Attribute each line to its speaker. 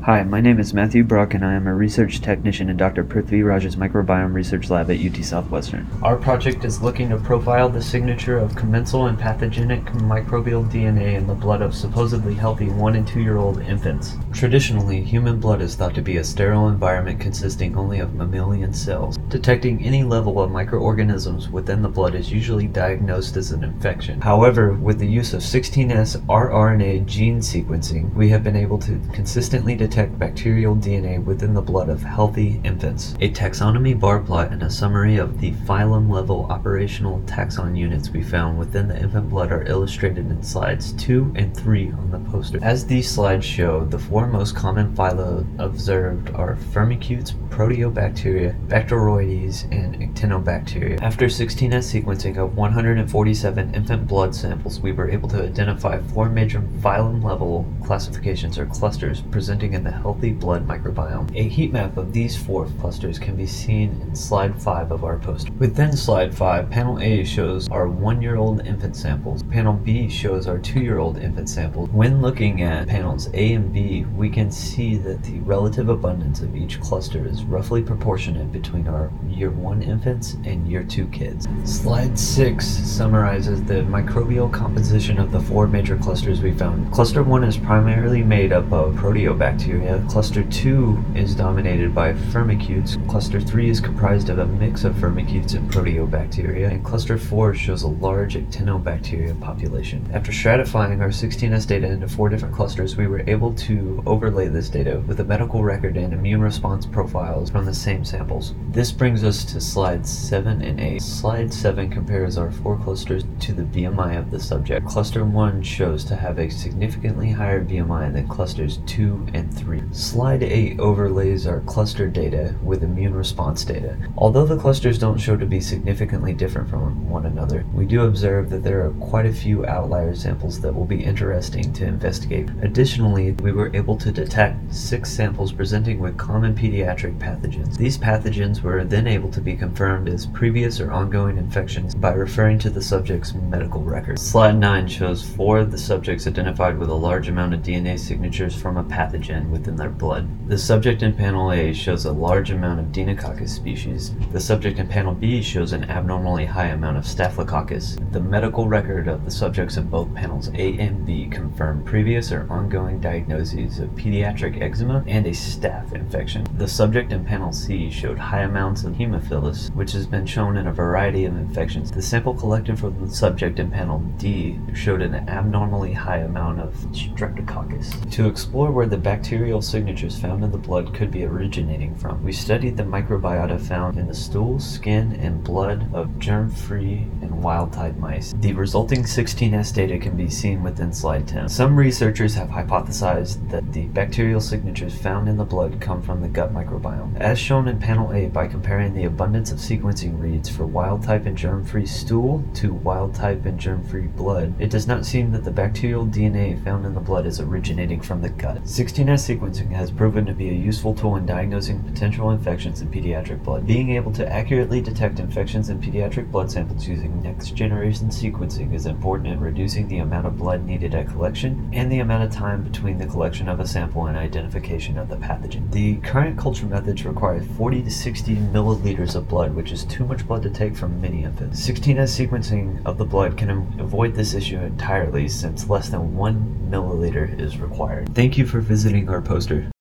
Speaker 1: Hi, my name is Matthew Bruck and I am a research technician in Dr. Prithvi Raj's Microbiome Research Lab at UT Southwestern. Our project is looking to profile the signature of commensal and pathogenic microbial DNA in the blood of supposedly healthy 1 and 2 year old infants. Traditionally, human blood is thought to be a sterile environment consisting only of mammalian cells. Detecting any level of microorganisms within the blood is usually diagnosed as an infection. However, with the use of 16S rRNA gene sequencing, we have been able to consistently detect bacterial DNA within the blood of healthy infants. A taxonomy bar plot and a summary of the phylum level operational taxon units we found within the infant blood are illustrated in slides 2 and 3 on the poster. As these slides show, the 4 most common phyla observed are Firmicutes, Proteobacteria, Bacteroides, and Actinobacteria. After 16S sequencing of 147 infant blood samples, we were able to identify 4 major phylum level classifications or clusters presenting in the healthy blood microbiome. A heat map of these 4 clusters can be seen in slide 5 of our poster. Within slide 5, panel A shows our 1-year-old infant samples. Panel B shows our 2-year-old infant samples. When looking at panels A and B, we can see that the relative abundance of each cluster is roughly proportionate between our year 1 infants and year 2 kids. Slide 6 summarizes the microbial composition of the 4 major clusters we found. Cluster 1 is primarily made up of Proteobacteria. Cluster 2 is dominated by Firmicutes. Cluster 3 is comprised of a mix of Firmicutes and Proteobacteria, and Cluster 4 shows a large Actinobacteria population. After stratifying our 16S data into 4 different clusters, we were able to overlay this data with a medical record and immune response profiles from the same samples. This brings us to slides 7 and 8. Slide 7 compares our 4 clusters to the BMI of the subject. Cluster 1 shows to have a significantly higher BMI than clusters 2 and 3. Slide 8 overlays our cluster data with immune response data. Although the clusters don't show to be significantly different from one another, we do observe that there are quite a few outlier samples that will be interesting to investigate. Additionally, we were able to detect 6 samples presenting with common pediatric pathogens. These pathogens were then able to be confirmed as previous or ongoing infections by referring to the subject's medical record. Slide 9 shows 4 of the subjects identified with a large amount of DNA signatures from a pathogen within their blood. The subject in panel A shows a large amount of Deinococcus species. The subject in panel B shows an abnormally high amount of Staphylococcus. The medical record of the subjects in both panels A and B confirm previous or ongoing diagnoses of pediatric eczema and a staph infection. The subject in panel C showed high amounts of Haemophilus, which has been shown in a variety of infections. The sample collected from the subject in panel D showed an abnormally high amount of Streptococcus. To explore where the bacterial signatures found in the blood could be originating from, we studied the microbiota found in the stool, skin, and blood of germ-free and wild-type mice. The resulting 16S data can be seen within slide 10. Some researchers have hypothesized that the bacterial signatures found in the blood come from the gut microbiome. As shown in panel A, by comparing the abundance of sequencing reads for wild-type and germ-free stool to wild-type and germ-free blood, it does not seem that the bacterial DNA found in the blood is originating from the gut. 16S sequencing has proven to be a useful tool in diagnosing potential infections in pediatric blood. Being able to accurately detect infections in pediatric blood samples using next-generation sequencing is important in reducing the amount of blood needed at collection and the amount of time between the collection of a sample and identification of the pathogen. The current culture methods require 40 to 60 milliliters of blood, which is too much blood to take from many infants. 16S sequencing of the blood can avoid this issue entirely, since less than 1 milliliter is required. Thank you for visiting our poster.